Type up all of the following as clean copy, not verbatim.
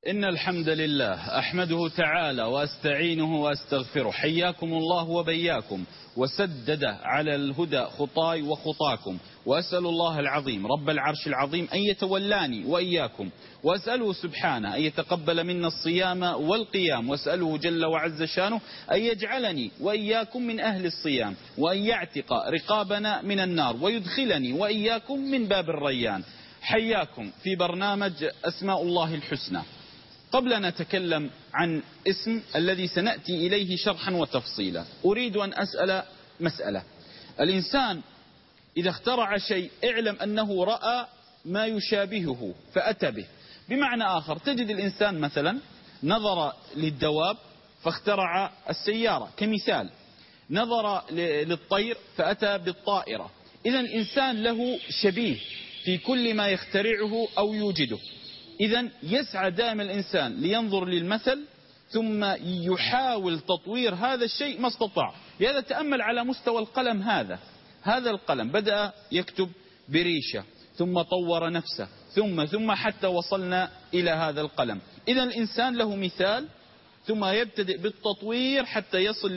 إن الحمد لله أحمده تعالى وأستعينه وأستغفره، حياكم الله وبياكم وسدد على الهدى خطاي وخطاكم، وأسأل الله العظيم رب العرش العظيم أن يتولاني وإياكم، وأسأله سبحانه أن يتقبل منا الصيام والقيام، وأسأله جل وعز شانه أن يجعلني وإياكم من أهل الصيام، وأن يعتق رقابنا من النار، ويدخلني وإياكم من باب الريان. حياكم في برنامج أسماء الله الحسنى. قبل أن نتكلم عن اسم الذي سنأتي إليه شرحا وتفصيلا، أريد أن أسأل مسألة. الإنسان إذا اخترع شيء اعلم أنه رأى ما يشابهه فأتى به. بمعنى آخر، تجد الإنسان مثلا نظر للدواب فاخترع السيارة كمثال، نظر للطير فأتى بالطائرة. إذا الإنسان له شبيه في كل ما يخترعه أو يوجده. إذا يسعى دائما الإنسان لينظر للمثل ثم يحاول تطوير هذا الشيء ما استطاع. لهذا تأمل على مستوى القلم، هذا القلم بدأ يكتب بريشة ثم طور نفسه ثم حتى وصلنا إلى هذا القلم. إذا الإنسان له مثال ثم يبتدئ بالتطوير حتى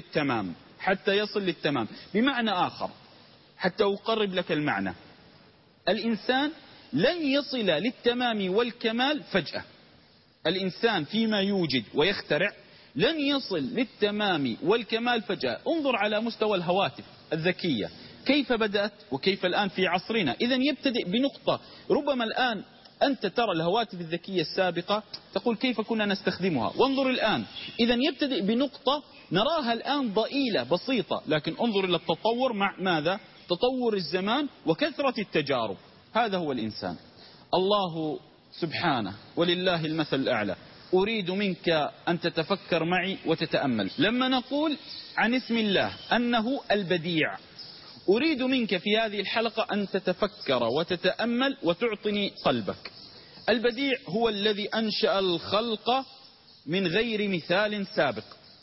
يصل للتمام. بمعنى آخر، حتى أقرب لك المعنى، الإنسان لن يصل للتمام والكمال فجأة. الإنسان فيما يوجد ويخترع لن يصل للتمام والكمال فجأة. انظر على مستوى الهواتف الذكية كيف بدأت وكيف الآن في عصرنا. إذا يبتدئ بنقطة. ربما الآن أنت ترى الهواتف الذكية السابقة تقول كيف كنا نستخدمها، وانظر الآن. إذا يبتدئ بنقطة نراها الآن ضئيلة بسيطة، لكن انظر إلى التطور مع ماذا؟ تطور الزمان وكثرة التجارب. هذا هو الإنسان. الله سبحانه ولله المثل الأعلى. أريد منك أن تتفكر معي وتتأمل. لما نقول عن اسم الله أنه البديع، أريد منك في هذه الحلقة أن تتفكر وتتأمل وتعطني قلبك. البديع هو الذي أنشأ الخلق من غير مثال سابق.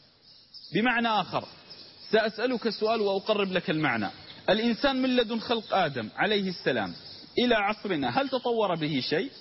بمعنى آخر، سأسألك سؤال وأقرب لك المعنى. الإنسان من لدن خلق آدم عليه السلام إلى عصرنا هل تطور به شيء؟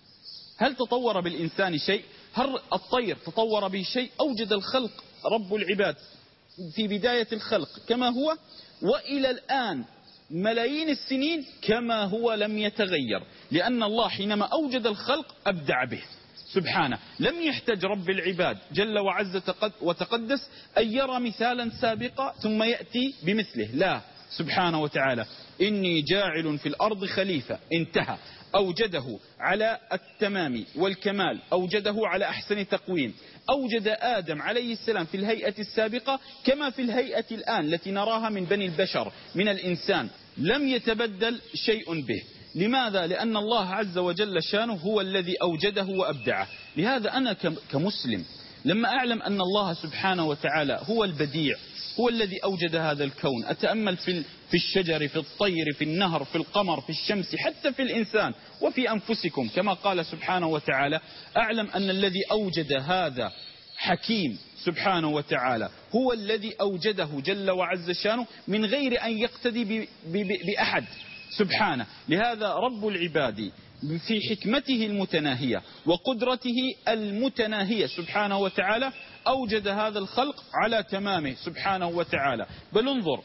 هل تطور بالإنسان شيء؟ هل الطير تطور به شيء؟ أوجد الخلق رب العباد في بداية الخلق كما هو، وإلى الآن ملايين السنين كما هو لم يتغير، لأن الله حينما أوجد الخلق أبدع به سبحانه. لم يحتاج رب العباد جل وعز وتقدس أن يرى مثالا سابقا ثم يأتي بمثله، لا، سبحانه وتعالى إني جاعل في الأرض خليفة، انتهى. أوجده على التمام والكمال، أوجده على أحسن تقويم. أوجد آدم عليه السلام في الهيئة السابقة كما في الهيئة الآن التي نراها من بني البشر من الإنسان، لم يتبدل شيء به. لماذا؟ لأن الله عز وجل شانه هو الذي أوجده وأبدعه. لهذا أنا كمسلم لما أعلم أن الله سبحانه وتعالى هو البديع، هو الذي أوجد هذا الكون، أتأمل في الشجر، في الطير، في النهر، في القمر، في الشمس، حتى في الإنسان وفي أنفسكم كما قال سبحانه وتعالى، أعلم أن الذي أوجد هذا حكيم سبحانه وتعالى، هو الذي أوجده جل وعز شانه من غير أن يقتدي بأحد سبحانه. لهذا رب العباد في حكمته المتناهية وقدرته المتناهية سبحانه وتعالى أوجد هذا الخلق على تمامه سبحانه وتعالى. بل انظر،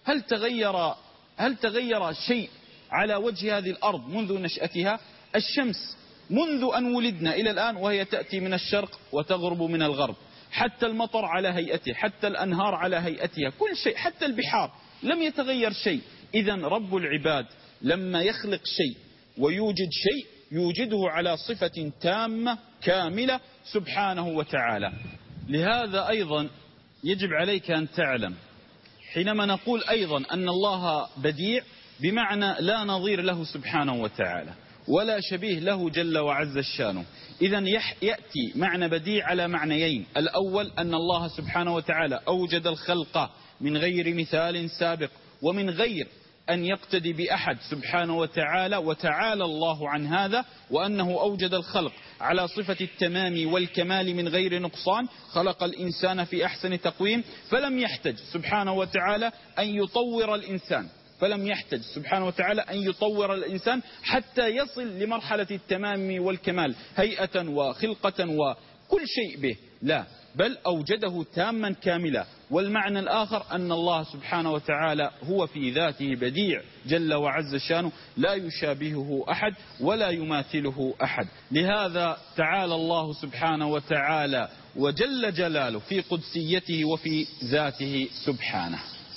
هل تغير شيء على وجه هذه الأرض منذ نشأتها؟ الشمس منذ أن ولدنا إلى الآن وهي تأتي من الشرق وتغرب من الغرب، حتى المطر على هيئته، حتى الأنهار على هيئتها، كل شيء، حتى البحار لم يتغير شيء. إذا رب العباد لما يخلق شيء ويوجد شيء يوجده على صفة تامة كاملة سبحانه وتعالى. لهذا أيضا يجب عليك أن تعلم حينما نقول أيضا أن الله بديع بمعنى لا نظير له سبحانه وتعالى ولا شبيه له جل وعز شانه. إذا يأتي معنى بديع على معنيين. الأول أن الله سبحانه وتعالى أوجد الخلق من غير مثال سابق ومن غير أن يقتدي بأحد سبحانه وتعالى، وتعالى الله عن هذا، وأنه أوجد الخلق على صفة التمام والكمال من غير نقصان. خلق الإنسان في أحسن تقويم، فلم يحتج سبحانه وتعالى أن يطور الإنسان، فلم يحتج سبحانه وتعالى أن يطور الإنسان حتى يصل لمرحلة التمام والكمال هيئة وخلقة وكل شيء به، لا، بل أوجده تاما كاملا. والمعنى الآخر أن الله سبحانه وتعالى هو في ذاته بديع جل وعز شانه، لا يشابهه أحد ولا يماثله أحد. لهذا تعالى الله سبحانه وتعالى وجل جلاله في قدسيته وفي ذاته سبحانه.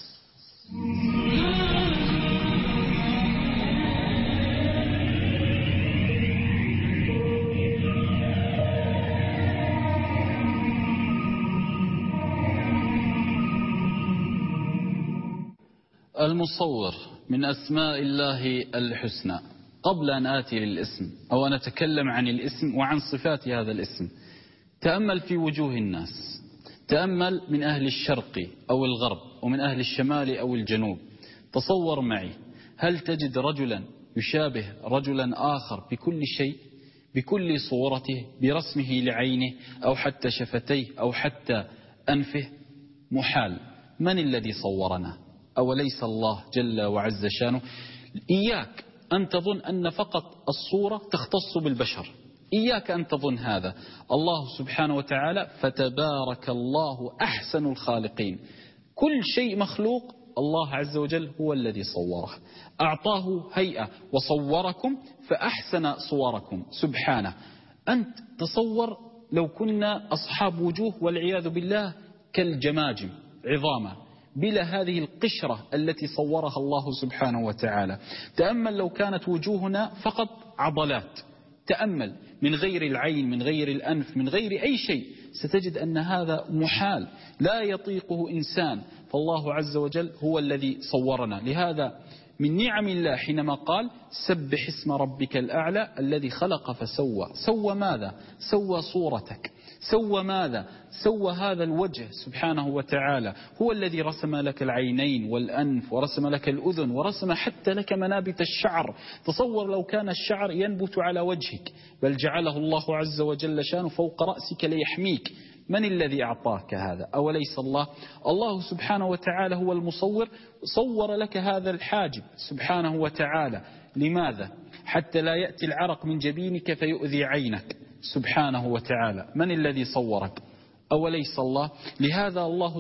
المصور من أسماء الله الحسنى. قبل أن آتي للاسم أو أن أتكلم عن الاسم وعن صفات هذا الاسم، تأمل في وجوه الناس، تأمل من أهل الشرق أو الغرب ومن أهل الشمال أو الجنوب. تصور معي، هل تجد رجلا يشابه رجلا آخر بكل شيء، بكل صورته، برسمه لعينه أو حتى شفتيه أو حتى أنفه؟ محال. من الذي صورنا؟ أوليس الله جل وعز شانه؟ إياك أن تظن أن فقط الصورة تختص بالبشر، إياك أن تظن هذا. الله سبحانه وتعالى فتبارك الله أحسن الخالقين، كل شيء مخلوق الله عز وجل هو الذي صوره، أعطاه هيئة وصوركم فأحسن صوركم سبحانه. أنت تصور لو كنا أصحاب وجوه والعياذ بالله كالجماجم عظاما بلا هذه القشرة التي صورها الله سبحانه وتعالى. تأمل لو كانت وجوهنا فقط عضلات، تأمل من غير العين، من غير الأنف، من غير أي شيء، ستجد أن هذا محال لا يطيقه إنسان. فالله عز وجل هو الذي صورنا. لهذا من نعم الله حينما قال سبح اسم ربك الأعلى الذي خلق فسوى. سوى ماذا؟ سوى صورتك. سوى ماذا؟ سوى هذا الوجه سبحانه وتعالى. هو الذي رسم لك العينين والأنف ورسم لك الأذن ورسم حتى لك منابت الشعر. تصور لو كان الشعر ينبت على وجهك، بل جعله الله عز وجل شانه فوق رأسك ليحميك. من الذي أعطاك هذا؟ أوليس الله؟ الله سبحانه وتعالى هو المصور، صور لك هذا الحاجب سبحانه وتعالى. لماذا؟ حتى لا يأتي العرق من جبينك فيؤذي عينك سبحانه وتعالى. من الذي صورك؟ أوليس الله؟ لهذا الله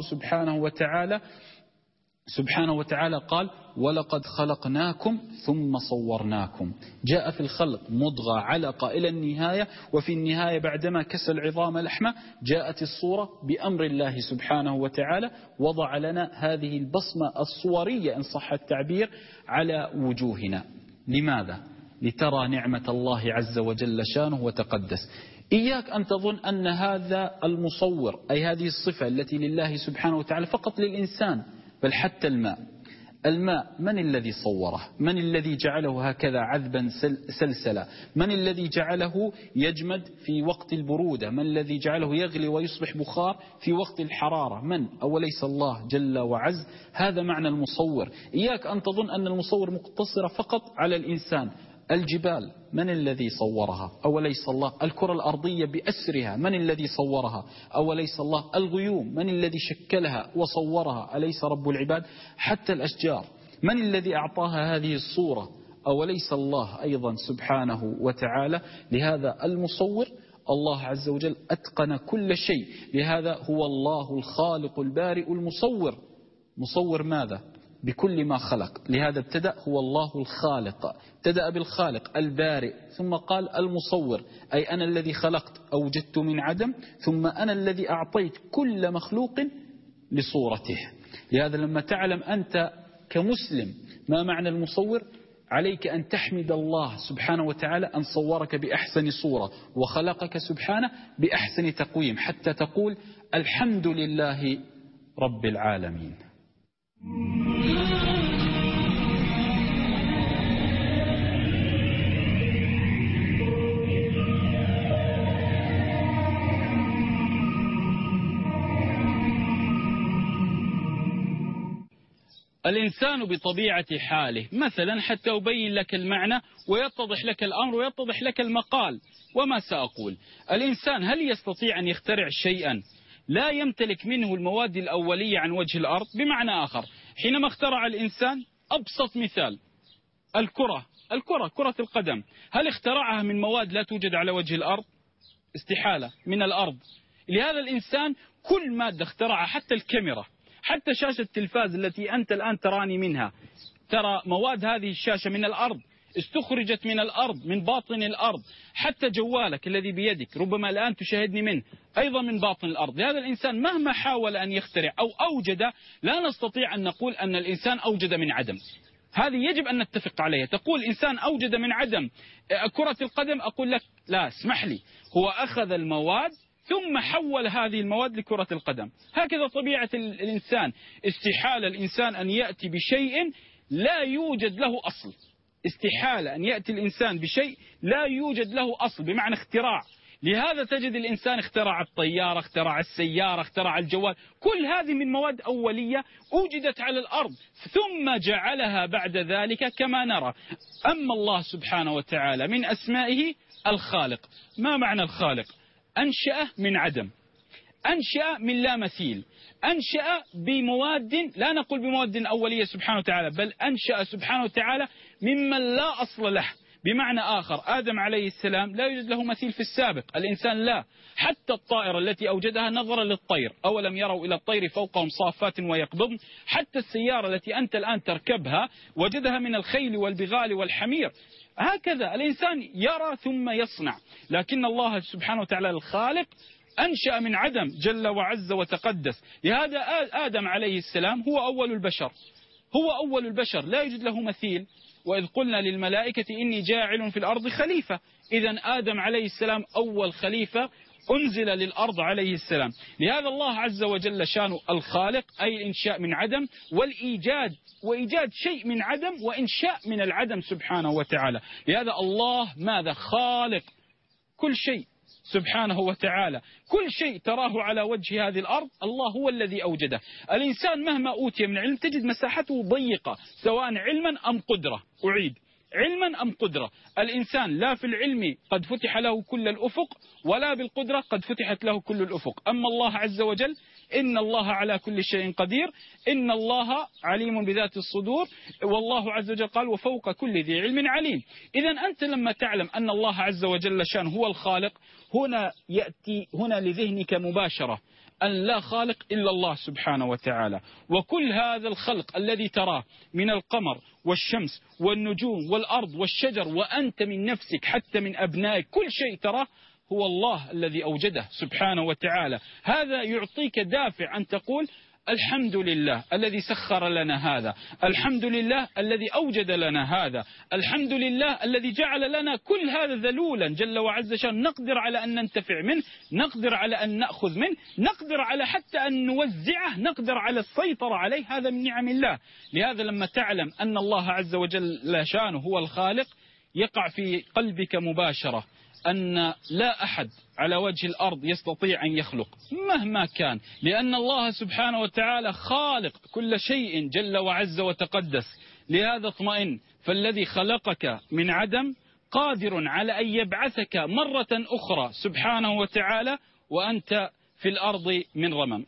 سبحانه وتعالى قال ولقد خلقناكم ثم صورناكم. جاء في الخلق مضغة علقة إلى النهاية، وفي النهاية بعدما كسى العظام لحمة جاءت الصورة بأمر الله سبحانه وتعالى، وضع لنا هذه البصمة الصورية إن صح التعبير على وجوهنا. لماذا؟ لترى نعمة الله عز وجل شانه وتقدس. إياك أن تظن أن هذا المصور أي هذه الصفة التي لله سبحانه وتعالى فقط للإنسان، بل حتى الماء من الذي صوره؟ من الذي جعله هكذا عذبا سلسلا؟ من الذي جعله يجمد في وقت البرودة؟ من الذي جعله يغلي ويصبح بخار في وقت الحرارة؟ من؟ أوليس الله جل وعز؟ هذا معنى المصور. إياك أن تظن أن المصور مقتصر فقط على الإنسان. الجبال من الذي صورها؟ أوليس الله؟ الكرة الأرضية بأسرها من الذي صورها؟ أوليس الله؟ الغيوم من الذي شكلها وصورها؟ أليس رب العباد؟ حتى الأشجار من الذي أعطاها هذه الصورة؟ أوليس الله أيضا سبحانه وتعالى؟ لهذا المصور الله عز وجل أتقن كل شيء. لهذا هو الله الخالق البارئ المصور. مصور ماذا؟ بكل ما خلق. لهذا ابتدأ هو الله الخالق، ابتدأ بالخالق البارئ ثم قال المصور، أي أنا الذي خلقت أوجدت من عدم ثم أنا الذي أعطيت كل مخلوق لصورته. لهذا لما تعلم أنت كمسلم ما معنى المصور، عليك أن تحمد الله سبحانه وتعالى أن صورك بأحسن صورة وخلقك سبحانه بأحسن تقويم، حتى تقول الحمد لله رب العالمين. الإنسان بطبيعة حاله مثلا، حتى أبين لك المعنى ويتضح لك الأمر ويتضح لك المقال وما سأقول. الإنسان هل يستطيع أن يخترع شيئا لا يمتلك منه المواد الأولية عن وجه الأرض؟ بمعنى آخر، حينما اخترع الإنسان أبسط مثال كرة القدم، هل اخترعها من مواد لا توجد على وجه الأرض؟ استحالة، من الأرض. لهذا الإنسان كل مادة اخترعها، حتى الكاميرا، حتى شاشة التلفاز التي أنت الآن تراني منها، ترى مواد هذه الشاشة من الأرض، استخرجت من الأرض، من باطن الأرض. حتى جوالك الذي بيدك ربما الآن تشاهدني منه أيضا من باطن الأرض. لهذا الإنسان مهما حاول أن يخترع أو أوجد، لا نستطيع أن نقول أن الإنسان أوجد من عدم. هذه يجب أن نتفق عليها. تقول إنسان أوجد من عدم كرة القدم، أقول لك لا، اسمح لي، هو أخذ المواد ثم حول هذه المواد لكرة القدم. هكذا طبيعة الإنسان. استحالة الإنسان أن يأتي بشيء لا يوجد له أصل. استحالة أن يأتي الإنسان بشيء لا يوجد له أصل، بمعنى اختراع. لهذا تجد الإنسان اخترع الطيارة، اخترع السيارة، اخترع الجوال، كل هذه من مواد أولية أوجدت على الأرض ثم جعلها بعد ذلك كما نرى. أما الله سبحانه وتعالى من أسمائه الخالق. ما معنى الخالق؟ أنشأ من عدم، أنشأ من لا مثيل، أنشأ بمواد، لا نقول بمواد أولية سبحانه وتعالى، بل أنشأ سبحانه وتعالى ممن لا أصل له. بمعنى آخر، آدم عليه السلام لا يوجد له مثيل في السابق، الإنسان لا. حتى الطائرة التي أوجدها نظرا للطير، أولم يروا إلى الطير فوقهم صافات ويقبضن. حتى السيارة التي أنت الآن تركبها وجدها من الخيل والبغال والحمير. هكذا الإنسان يرى ثم يصنع، لكن الله سبحانه وتعالى الخالق أنشأ من عدم جل وعز وتقدس. لهذا آدم عليه السلام هو أول البشر، هو أول البشر، لا يوجد له مثيل. وإذ قلنا للملائكة إني جاعل في الأرض خليفة، إذن آدم عليه السلام أول خليفة أنزل للأرض عليه السلام. لهذا الله عز وجل شانه الخالق، أي الإنشاء من عدم والإيجاد، وإيجاد شيء من عدم وإنشاء من العدم سبحانه وتعالى. لهذا الله ماذا؟ خالق كل شيء سبحانه وتعالى. كل شيء تراه على وجه هذه الأرض الله هو الذي أوجده. الإنسان مهما أوتي من علم تجد مساحته ضيقة، سواء علما أم قدرة. أعيد، علما أم قدرة. الإنسان لا في العلم قد فتح له كل الأفق، ولا بالقدرة قد فتحت له كل الأفق. أما الله عز وجل إن الله على كل شيء قدير، إن الله عليم بذات الصدور، والله عز وجل قال وفوق كل ذي علم عليم. إذا أنت لما تعلم أن الله عز وجل شان هو الخالق، هنا يأتي هنا لذهنك مباشرة أن لا خالق إلا الله سبحانه وتعالى. وكل هذا الخلق الذي تراه من القمر والشمس والنجوم والأرض والشجر، وأنت من نفسك حتى من أبنائك، كل شيء تراه هو الله الذي أوجده سبحانه وتعالى. هذا يعطيك دافع أن تقول الحمد لله الذي سخر لنا هذا، الحمد لله الذي أوجد لنا هذا، الحمد لله الذي جعل لنا كل هذا ذلولا جل وعز شان، نقدر على أن ننتفع منه، نقدر على أن نأخذ منه، نقدر على حتى أن نوزعه، نقدر على السيطرة عليه. هذا من نعم الله. لهذا لما تعلم أن الله عز وجل شانه هو الخالق، يقع في قلبك مباشرة أن لا أحد على وجه الأرض يستطيع أن يخلق مهما كان، لأن الله سبحانه وتعالى خالق كل شيء جل وعز وتقدس. لهذا اطمئن، فالذي خلقك من عدم قادر على أن يبعثك مرة أخرى سبحانه وتعالى وأنت في الأرض من رمم.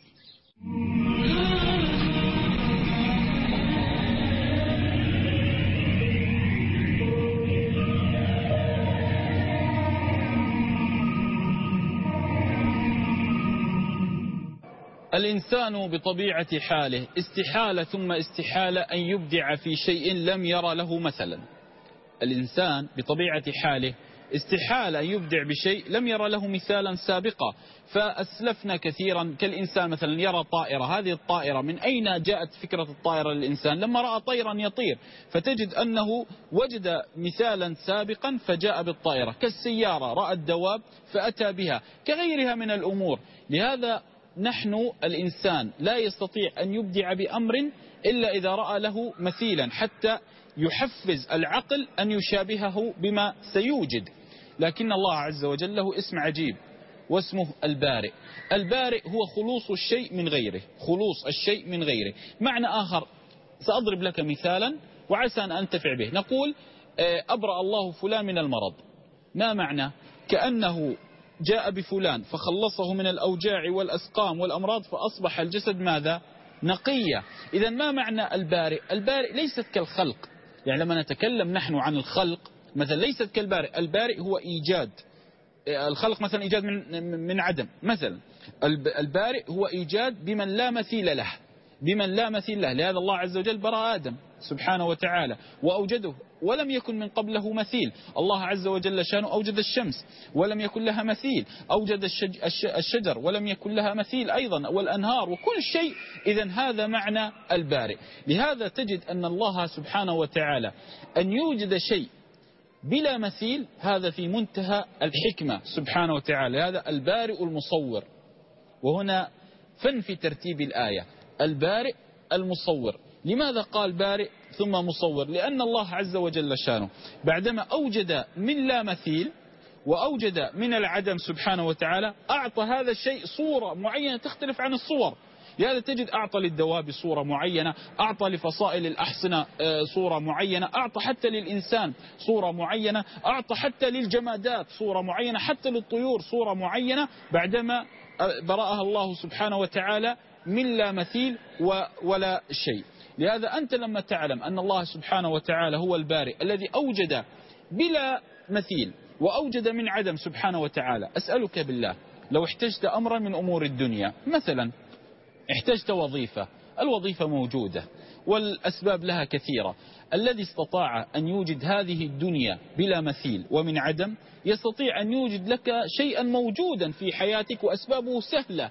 الإنسان بطبيعة حاله استحالة ثم استحالة أن يبدع في شيء لم يرى له مثلا. الإنسان بطبيعة حاله استحالة أن يبدع بشيء لم يرى له مثالا سابقا. فأسلفنا كثيرا، كالإنسان مثلا يرى طائرة، هذه الطائرة من أين جاءت فكرة الطائرة للإنسان؟ لما رأى طيرا يطير، فتجد أنه وجد مثالا سابقا فجاء بالطائرة. كالسيارة رأى الدواب فأتى بها، كغيرها من الأمور. لهذا نحن الإنسان لا يستطيع أن يبدع بأمر إلا إذا رأى له مثيلا، حتى يحفز العقل أن يشابهه بما سيوجد. لكن الله عز وجل له اسم عجيب واسمه البارئ. البارئ هو خلوص الشيء من غيره، خلوص الشيء من غيره. معنى آخر، سأضرب لك مثالا وعسى أن أنتفع به. نقول أبرأ الله فلان من المرض. ما معنى؟ كأنه جاء بفلان فخلصه من الأوجاع والأسقام والأمراض، فأصبح الجسد ماذا؟ نقية. إذا ما معنى البارئ؟ البارئ ليست كالخلق، يعني لما نتكلم نحن عن الخلق مثلا ليست كالبارئ. البارئ هو إيجاد، الخلق مثلا إيجاد من عدم مثلا. البارئ هو إيجاد بمن لا مثيل له، بمن لا مثيل له. لهذا الله عز وجل برأ آدم سبحانه وتعالى وأوجده ولم يكن من قبله مثيل. الله عز وجل شانه أوجد الشمس ولم يكن لها مثيل، أوجد الشجر ولم يكن لها مثيل أيضا، والأنهار وكل شيء. إذا هذا معنى البارئ. لهذا تجد أن الله سبحانه وتعالى أن يوجد شيء بلا مثيل، هذا في منتهى الحكمة سبحانه وتعالى. هذا البارئ المصور. وهنا فن في ترتيب الآية، البارئ المصور. لماذا قال بارئ ثم مصور؟ لأن الله عز وجل شانه بعدما أوجد من لا مثيل وأوجد من العدم سبحانه وتعالى أعطى هذا الشيء صورة معينة تختلف عن الصور. لهذا تجد أعطى للدواب صورة معينة، أعطى لفصائل الأحصنة صورة معينة، أعطى حتى للإنسان صورة معينة، أعطى حتى للجمادات صورة معينة، حتى للطيور صورة معينة بعدما برأها الله سبحانه وتعالى من لا مثيل ولا شيء. لهذا أنت لما تعلم أن الله سبحانه وتعالى هو البارئ الذي أوجد بلا مثيل وأوجد من عدم سبحانه وتعالى، أسألك بالله لو احتجت أمرا من أمور الدنيا، مثلا احتجت وظيفة، الوظيفة موجودة والأسباب لها كثيرة، الذي استطاع أن يوجد هذه الدنيا بلا مثيل ومن عدم يستطيع أن يوجد لك شيئا موجودا في حياتك وأسبابه سهلة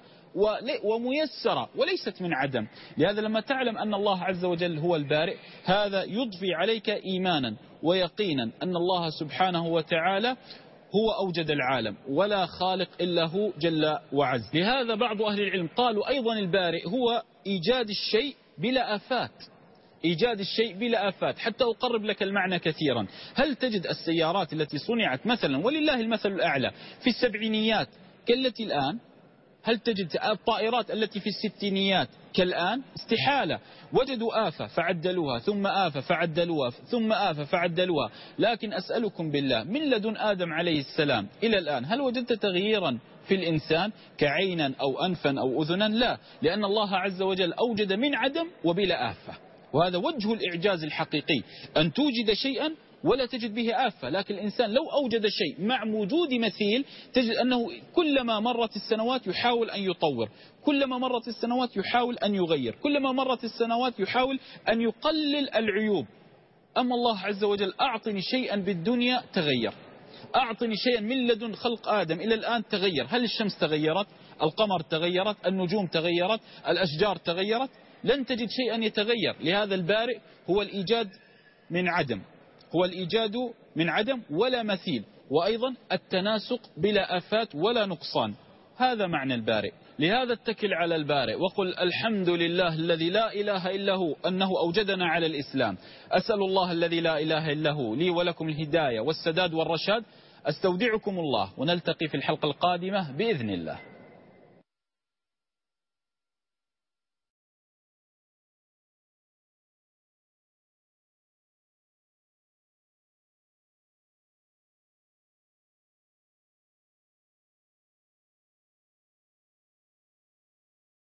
وميسرة وليست من عدم. لهذا لما تعلم أن الله عز وجل هو البارئ، هذا يضفي عليك إيمانا ويقينا أن الله سبحانه وتعالى هو أوجد العالم ولا خالق إلا هو جل وعز. لهذا بعض أهل العلم قالوا أيضا البارئ هو إيجاد الشيء بلا آفات، إيجاد الشيء بلا آفات. حتى أقرب لك المعنى كثيرا، هل تجد السيارات التي صنعت مثلا ولله المثل الأعلى في السبعينيات كالتي الآن؟ هل تجد الطائرات التي في الستينيات كالآن؟ استحالة. وجدوا آفة فعدلوها، ثم آفة فعدلوها، ثم آفة فعدلوها. لكن أسألكم بالله من لدن آدم عليه السلام إلى الآن هل وجدت تغييرا في الإنسان كعينا أو أنفا أو أذنا؟ لا، لأن الله عز وجل أوجد من عدم وبلا آفة. وهذا وجه الإعجاز الحقيقي، أن توجد شيئا ولا تجد به آفة. لكن الإنسان لو أوجد شيء مع وجود مثيل تجد أنه كلما مرت السنوات يحاول أن يطور، كلما مرت السنوات يحاول أن يغير، كلما مرت السنوات يحاول أن يقلل العيوب. أما الله عز وجل أعطني شيئا بالدنيا تغير، أعطني شيئا من لدن خلق آدم إلى الآن تغير. هل الشمس تغيرت؟ القمر تغيرت؟ النجوم تغيرت؟ الأشجار تغيرت؟ لن تجد شيئا يتغير. لهذا البارئ هو الإيجاد من عدم، هو الإيجاد من عدم ولا مثيل، وأيضا التناسق بلا آفات ولا نقصان. هذا معنى البارئ. لهذا اتكل على البارئ وقل الحمد لله الذي لا إله إلا هو أنه أوجدنا على الإسلام. أسأل الله الذي لا إله إلا هو لي ولكم الهداية والسداد والرشاد. أستودعكم الله ونلتقي في الحلقة القادمة بإذن الله.